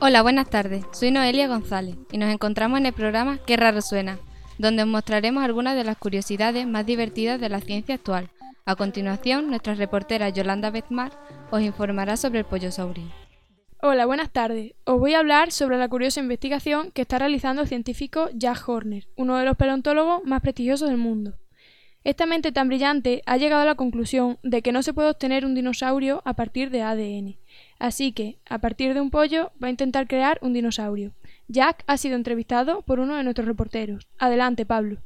Hola, buenas tardes. Soy Noelia González y nos encontramos en el programa Qué raro suena, donde os mostraremos algunas de las curiosidades más divertidas de la ciencia actual. A continuación, nuestra reportera Yolanda Bezmar os informará sobre el pollosaurio. Hola, buenas tardes. Os voy a hablar sobre la curiosa investigación que está realizando el científico Jack Horner, uno de los paleontólogos más prestigiosos del mundo. Esta mente tan brillante ha llegado a la conclusión de que no se puede obtener un dinosaurio a partir de ADN. Así que, a partir de un pollo, va a intentar crear un dinosaurio. Jack ha sido entrevistado por uno de nuestros reporteros. Adelante, Pablo.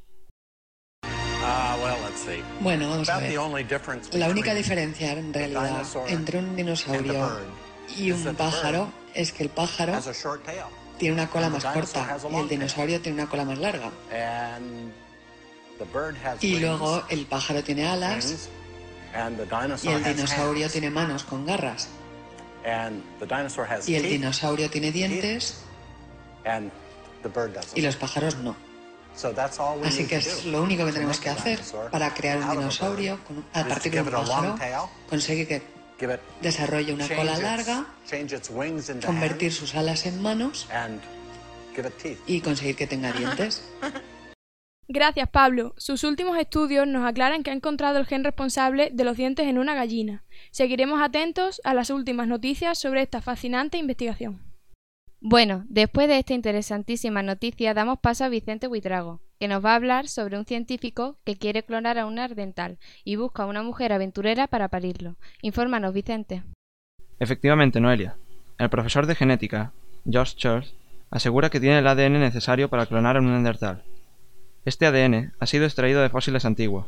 Bueno, vamos a ver. La única diferencia, en realidad, entre un dinosaurio y un pájaro es que el pájaro tiene una cola más corta y el dinosaurio tiene una cola más larga. Y luego el pájaro tiene alas y el dinosaurio tiene manos con garras. Y el dinosaurio tiene dientes y los pájaros no. Así que es lo único que tenemos que hacer para crear un dinosaurio a partir de un pájaro, conseguir que desarrolle una cola larga, convertir sus alas en manos y conseguir que tenga dientes. Gracias, Pablo. Sus últimos estudios nos aclaran que ha encontrado el gen responsable de los dientes en una gallina. Seguiremos atentos a las últimas noticias sobre esta fascinante investigación. Bueno, después de esta interesantísima noticia damos paso a Vicente Buitrago, que nos va a hablar sobre un científico que quiere clonar a un neandertal y busca a una mujer aventurera para parirlo. Infórmanos, Vicente. Efectivamente, Noelia. El profesor de genética, Josh Church, asegura que tiene el ADN necesario para clonar a un neandertal. Este ADN ha sido extraído de fósiles antiguos.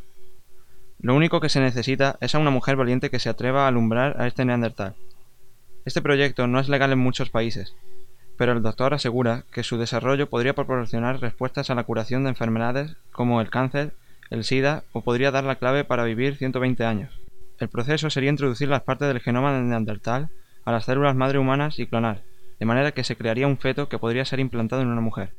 Lo único que se necesita es a una mujer valiente que se atreva a alumbrar a este neandertal. Este proyecto no es legal en muchos países, pero el doctor asegura que su desarrollo podría proporcionar respuestas a la curación de enfermedades como el cáncer, el SIDA o podría dar la clave para vivir 120 años. El proceso sería introducir las partes del genoma del neandertal a las células madre humanas y clonar, de manera que se crearía un feto que podría ser implantado en una mujer.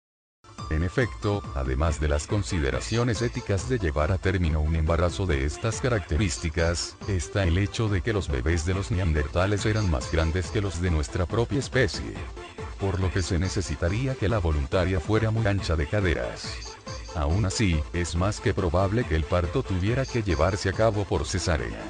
En efecto, además de las consideraciones éticas de llevar a término un embarazo de estas características, está el hecho de que los bebés de los neandertales eran más grandes que los de nuestra propia especie. Por lo que se necesitaría que la voluntaria fuera muy ancha de caderas. Aún así, es más que probable que el parto tuviera que llevarse a cabo por cesárea.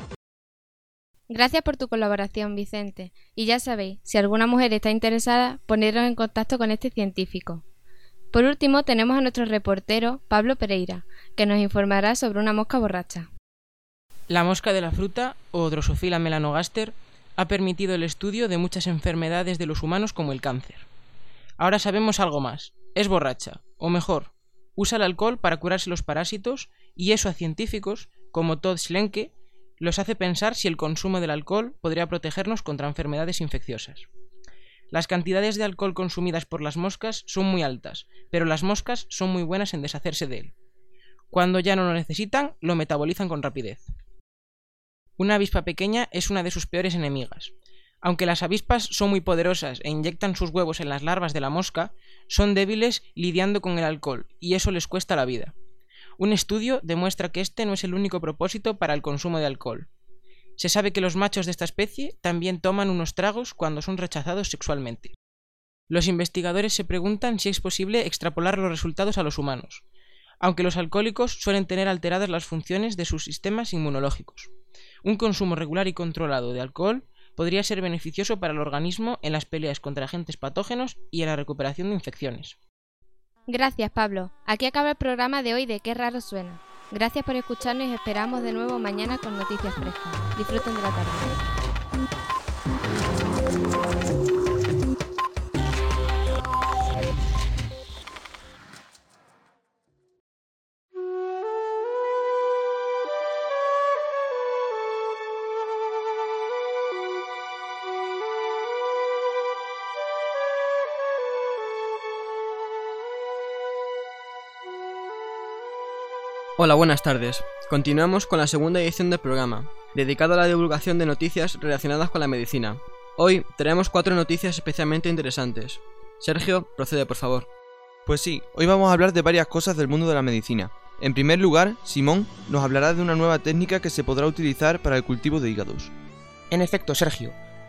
Gracias por tu colaboración, Vicente. Y ya sabéis, si alguna mujer está interesada, poneros en contacto con este científico. Por último, tenemos a nuestro reportero, Pablo Pereira, que nos informará sobre una mosca borracha. La mosca de la fruta, o Drosophila melanogaster, ha permitido el estudio de muchas enfermedades de los humanos como el cáncer. Ahora sabemos algo más. Es borracha, o mejor, usa el alcohol para curarse los parásitos y eso a científicos, como Todd Schlenke, los hace pensar si el consumo del alcohol podría protegernos contra enfermedades infecciosas. Las cantidades de alcohol consumidas por las moscas son muy altas, pero las moscas son muy buenas en deshacerse de él. Cuando ya no lo necesitan, lo metabolizan con rapidez. Una avispa pequeña es una de sus peores enemigas. Aunque las avispas son muy poderosas e inyectan sus huevos en las larvas de la mosca, son débiles lidiando con el alcohol, y eso les cuesta la vida. Un estudio demuestra que este no es el único propósito para el consumo de alcohol. Se sabe que los machos de esta especie también toman unos tragos cuando son rechazados sexualmente. Los investigadores se preguntan si es posible extrapolar los resultados a los humanos, aunque los alcohólicos suelen tener alteradas las funciones de sus sistemas inmunológicos. Un consumo regular y controlado de alcohol podría ser beneficioso para el organismo en las peleas contra agentes patógenos y en la recuperación de infecciones. Gracias, Pablo. Aquí acaba el programa de hoy de Qué raro suena. Gracias por escucharnos y esperamos de nuevo mañana con noticias frescas. Disfruten de la tarde. Hola, buenas tardes. Continuamos con la segunda edición del programa, dedicado a la divulgación de noticias relacionadas con la medicina. Hoy traemos 4 noticias especialmente interesantes. Sergio, procede por favor. Pues sí, hoy vamos a hablar de varias cosas del mundo de la medicina. En primer lugar, Simón nos hablará de una nueva técnica que se podrá utilizar para el cultivo de hígados. En efecto, Sergio,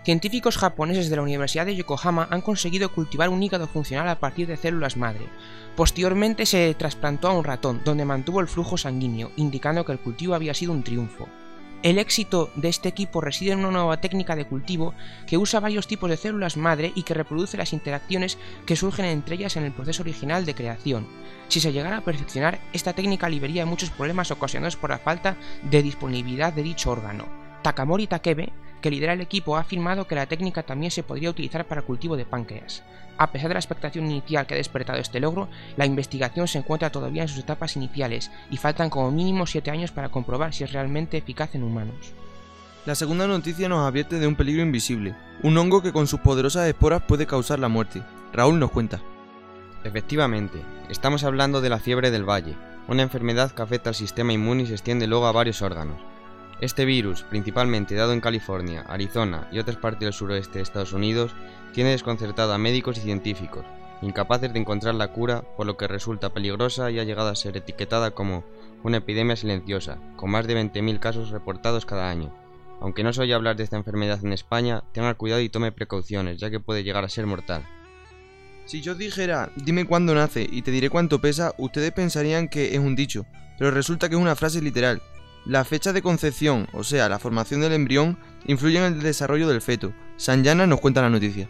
Científicos japoneses de la Universidad de Yokohama han conseguido cultivar un hígado funcional a partir de células madre. Posteriormente se trasplantó a un ratón, donde mantuvo el flujo sanguíneo, indicando que el cultivo había sido un triunfo. El éxito de este equipo reside en una nueva técnica de cultivo que usa varios tipos de células madre y que reproduce las interacciones que surgen entre ellas en el proceso original de creación. Si se llegara a perfeccionar, esta técnica aliviaría muchos problemas ocasionados por la falta de disponibilidad de dicho órgano. Takamori Takebe, que lidera el equipo, ha afirmado que la técnica también se podría utilizar para el cultivo de páncreas. A pesar de la expectación inicial que ha despertado este logro, la investigación se encuentra todavía en sus etapas iniciales y faltan como mínimo 7 años para comprobar si es realmente eficaz en humanos. La segunda noticia nos advierte de un peligro invisible, un hongo que con sus poderosas esporas puede causar la muerte. Raúl nos cuenta. Efectivamente, estamos hablando de la fiebre del valle, una enfermedad que afecta al sistema inmune y se extiende luego a varios órganos. Este virus, principalmente dado en California, Arizona y otras partes del suroeste de Estados Unidos, tiene desconcertado a médicos y científicos, incapaces de encontrar la cura, por lo que resulta peligrosa y ha llegado a ser etiquetada como una epidemia silenciosa, con más de 20.000 casos reportados cada año. Aunque no se oye hablar de esta enfermedad en España, tenga cuidado y tome precauciones, ya que puede llegar a ser mortal. Si yo os dijera, dime cuándo nace y te diré cuánto pesa, ustedes pensarían que es un dicho, pero resulta que es una frase literal. La fecha de concepción, o sea, la formación del embrión, influye en el desarrollo del feto. Sanyana nos cuenta la noticia.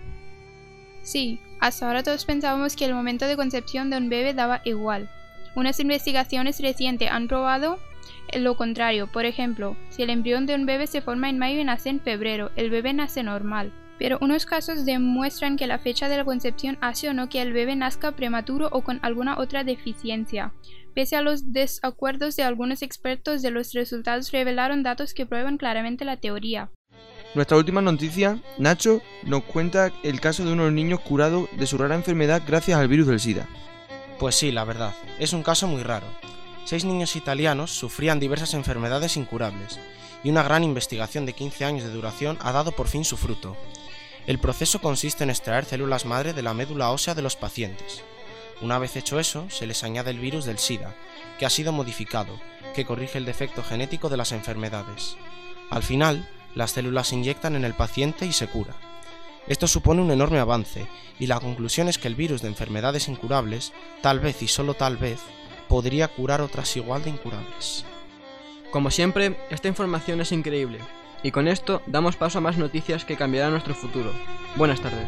Sí, hasta ahora todos pensábamos que el momento de concepción de un bebé daba igual. Unas investigaciones recientes han probado lo contrario. Por ejemplo, si el embrión de un bebé se forma en mayo y nace en febrero, el bebé nace normal. Pero unos casos demuestran que la fecha de la concepción hace o no que el bebé nazca prematuro o con alguna otra deficiencia. Pese a los desacuerdos de algunos expertos, de los resultados revelaron datos que prueban claramente la teoría. Nuestra última noticia, Nacho nos cuenta el caso de unos niños curados de su rara enfermedad gracias al virus del SIDA. Pues sí, la verdad, es un caso muy raro. 6 niños italianos sufrían diversas enfermedades incurables, y una gran investigación de 15 años de duración ha dado por fin su fruto. El proceso consiste en extraer células madre de la médula ósea de los pacientes. Una vez hecho eso, se les añade el virus del SIDA, que ha sido modificado, que corrige el defecto genético de las enfermedades. Al final, las células se inyectan en el paciente y se cura. Esto supone un enorme avance, y la conclusión es que el virus de enfermedades incurables, tal vez y solo tal vez, podría curar otras igual de incurables. Como siempre, esta información es increíble, y con esto damos paso a más noticias que cambiarán nuestro futuro. Buenas tardes.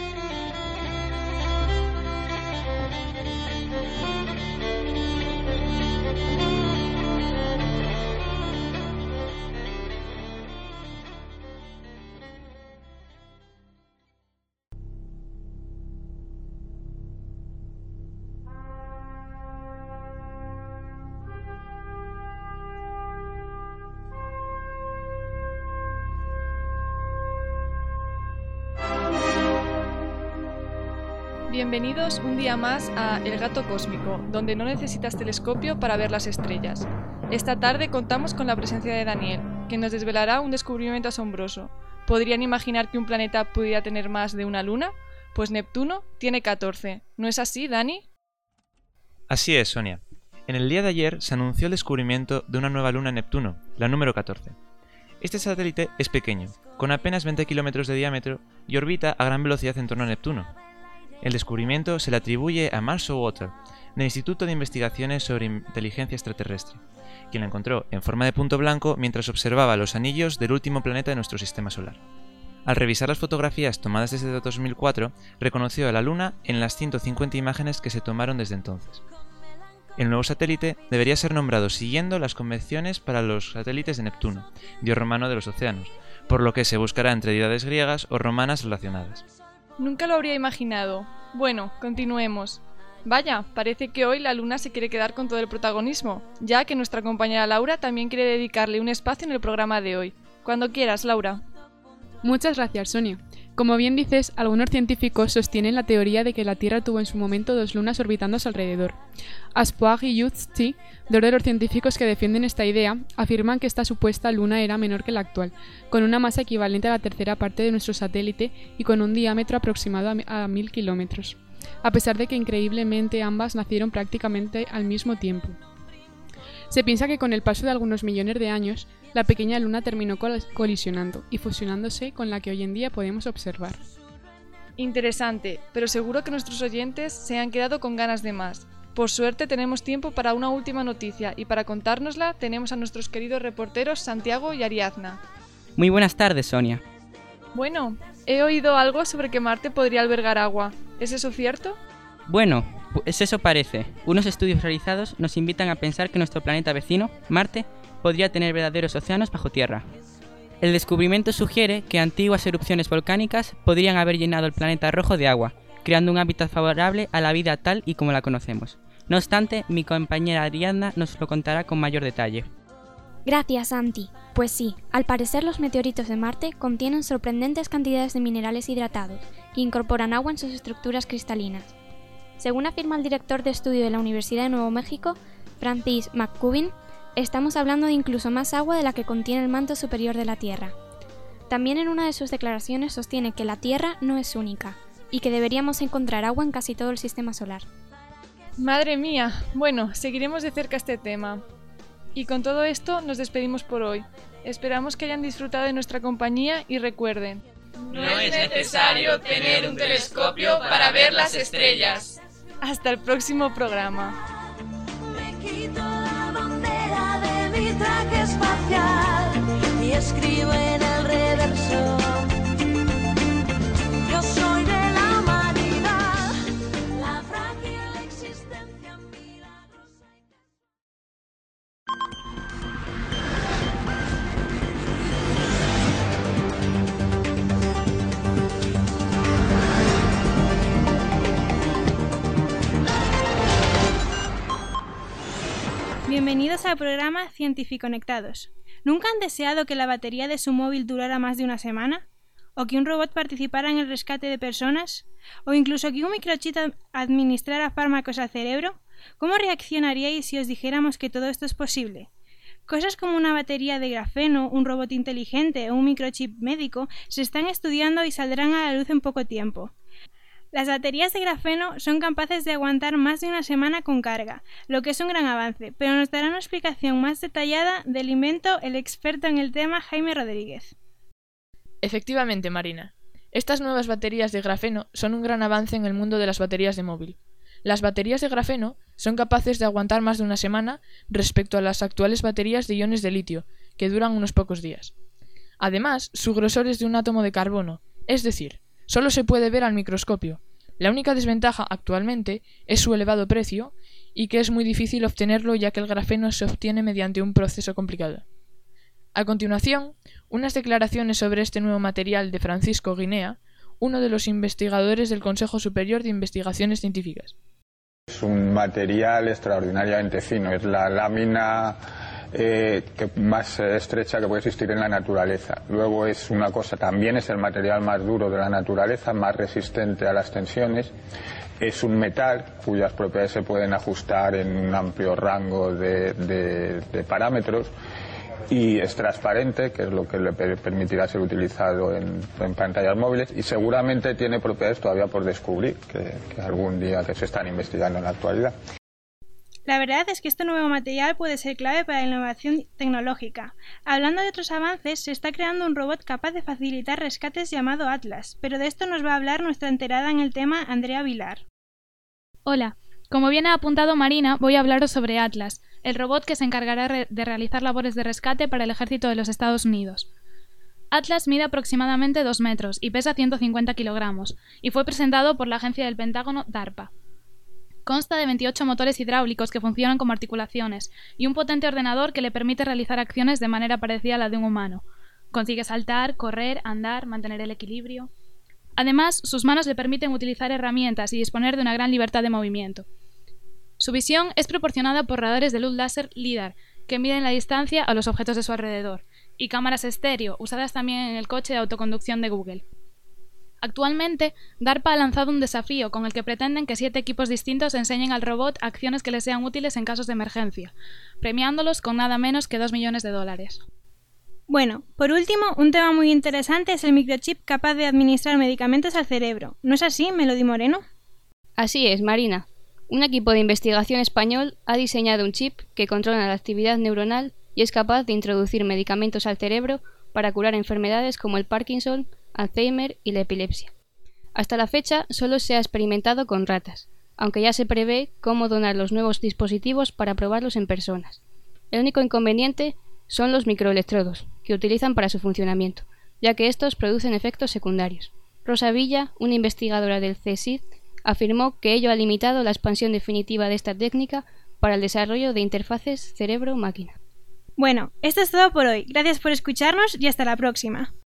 Bienvenidos un día más a El Gato Cósmico, donde no necesitas telescopio para ver las estrellas. Esta tarde contamos con la presencia de Daniel, que nos desvelará un descubrimiento asombroso. ¿Podrían imaginar que un planeta pudiera tener más de una luna? Pues Neptuno tiene 14. ¿No es así, Dani? Así es, Sonia. En el día de ayer se anunció el descubrimiento de una nueva luna en Neptuno, la número 14. Este satélite es pequeño, con apenas 20 kilómetros de diámetro y orbita a gran velocidad en torno a Neptuno. El descubrimiento se le atribuye a Marshall Water, del Instituto de Investigaciones sobre Inteligencia Extraterrestre, quien la encontró en forma de punto blanco mientras observaba los anillos del último planeta de nuestro sistema solar. Al revisar las fotografías tomadas desde 2004, reconoció a la Luna en las 150 imágenes que se tomaron desde entonces. El nuevo satélite debería ser nombrado siguiendo las convenciones para los satélites de Neptuno, dios romano de los océanos, por lo que se buscará entre deidades griegas o romanas relacionadas. Nunca lo habría imaginado. Bueno, continuemos. Vaya, parece que hoy la Luna se quiere quedar con todo el protagonismo, ya que nuestra compañera Laura también quiere dedicarle un espacio en el programa de hoy. Cuando quieras, Laura. Muchas gracias, Sonia. Como bien dices, algunos científicos sostienen la teoría de que la Tierra tuvo en su momento 2 lunas orbitando a su alrededor. Aspoag y Yuzzi, dos de los científicos que defienden esta idea, afirman que esta supuesta luna era menor que la actual, con una masa equivalente a la tercera parte de nuestro satélite y con un diámetro aproximado a 1000 kilómetros, a pesar de que increíblemente ambas nacieron prácticamente al mismo tiempo. Se piensa que con el paso de algunos millones de años, la pequeña luna terminó colisionando y fusionándose con la que hoy en día podemos observar. Interesante, pero seguro que nuestros oyentes se han quedado con ganas de más. Por suerte tenemos tiempo para una última noticia y para contárnosla tenemos a nuestros queridos reporteros Santiago y Ariadna. Muy buenas tardes, Sonia. Bueno, he oído algo sobre que Marte podría albergar agua. ¿Es eso cierto? Bueno, pues eso parece. Unos estudios realizados nos invitan a pensar que nuestro planeta vecino, Marte, podría tener verdaderos océanos bajo tierra. El descubrimiento sugiere que antiguas erupciones volcánicas podrían haber llenado el planeta rojo de agua, creando un hábitat favorable a la vida tal y como la conocemos. No obstante, mi compañera Ariadna nos lo contará con mayor detalle. Gracias, Santi. Pues sí, al parecer los meteoritos de Marte contienen sorprendentes cantidades de minerales hidratados que incorporan agua en sus estructuras cristalinas. Según afirma el director de estudio de la Universidad de Nuevo México, Francis McCubbin, estamos hablando de incluso más agua de la que contiene el manto superior de la Tierra. También en una de sus declaraciones sostiene que la Tierra no es única y que deberíamos encontrar agua en casi todo el sistema solar. Madre mía, bueno, seguiremos de cerca este tema. Y con todo esto nos despedimos por hoy. Esperamos que hayan disfrutado de nuestra compañía y recuerden: no es necesario tener un telescopio para ver las estrellas. Hasta el próximo programa. Me quito la bandera de mi traje espacial y escribo en el reverso: yo soy de la humanidad, la frágil existencia milagrosa. Bienvenidos al programa Cientificonectados. ¿Nunca han deseado que la batería de su móvil durara más de una semana? ¿O que un robot participara en el rescate de personas? ¿O incluso que un microchip administrara fármacos al cerebro? ¿Cómo reaccionaríais si os dijéramos que todo esto es posible? Cosas como una batería de grafeno, un robot inteligente o un microchip médico se están estudiando y saldrán a la luz en poco tiempo. Las baterías de grafeno son capaces de aguantar más de una semana con carga, lo que es un gran avance, pero nos dará una explicación más detallada del invento el experto en el tema Jaime Rodríguez. Efectivamente, Marina. Estas nuevas baterías de grafeno son un gran avance en el mundo de las baterías de móvil. Las baterías de grafeno son capaces de aguantar más de una semana respecto a las actuales baterías de iones de litio, que duran unos pocos días. Además, su grosor es de un átomo de carbono, es decir, solo se puede ver al microscopio. La única desventaja actualmente es su elevado precio y que es muy difícil obtenerlo ya que el grafeno se obtiene mediante un proceso complicado. A continuación, unas declaraciones sobre este nuevo material de Francisco Guinea, uno de los investigadores del Consejo Superior de Investigaciones Científicas. Es un material extraordinariamente fino, es la lámina más estrecha que puede existir en la naturaleza. Luego es una cosa, también es el material más duro de la naturaleza, más resistente a las tensiones. Es un metal cuyas propiedades se pueden ajustar en un amplio rango de parámetros y es transparente, que es lo que le permitirá ser utilizado en pantallas móviles, y seguramente tiene propiedades todavía por descubrir, que algún día que se están investigando en la actualidad. La verdad es que este nuevo material puede ser clave para la innovación tecnológica. Hablando de otros avances, se está creando un robot capaz de facilitar rescates llamado Atlas, pero de esto nos va a hablar nuestra enterada en el tema, Andrea Vilar. Hola, como bien ha apuntado Marina, voy a hablaros sobre Atlas, el robot que se encargará de realizar labores de rescate para el ejército de los Estados Unidos. Atlas mide aproximadamente 2 metros y pesa 150 kilogramos, y fue presentado por la agencia del Pentágono DARPA. Consta de 28 motores hidráulicos que funcionan como articulaciones y un potente ordenador que le permite realizar acciones de manera parecida a la de un humano. Consigue saltar, correr, andar, mantener el equilibrio. Además, sus manos le permiten utilizar herramientas y disponer de una gran libertad de movimiento. Su visión es proporcionada por radares de luz láser LIDAR, que miden la distancia a los objetos de su alrededor, y cámaras estéreo, usadas también en el coche de autoconducción de Google. Actualmente, DARPA ha lanzado un desafío con el que pretenden que 7 equipos distintos enseñen al robot acciones que les sean útiles en casos de emergencia, premiándolos con nada menos que $2 millones. Bueno, por último, un tema muy interesante es el microchip capaz de administrar medicamentos al cerebro. ¿No es así, Melody Moreno? Así es, Marina. Un equipo de investigación español ha diseñado un chip que controla la actividad neuronal y es capaz de introducir medicamentos al cerebro para curar enfermedades como el Parkinson, Alzheimer y la epilepsia. Hasta la fecha solo se ha experimentado con ratas, aunque ya se prevé cómo donar los nuevos dispositivos para probarlos en personas. El único inconveniente son los microelectrodos, que utilizan para su funcionamiento, ya que estos producen efectos secundarios. Rosa Villa, una investigadora del CSIC, afirmó que ello ha limitado la expansión definitiva de esta técnica para el desarrollo de interfaces cerebro-máquina. Bueno, esto es todo por hoy. Gracias por escucharnos y hasta la próxima.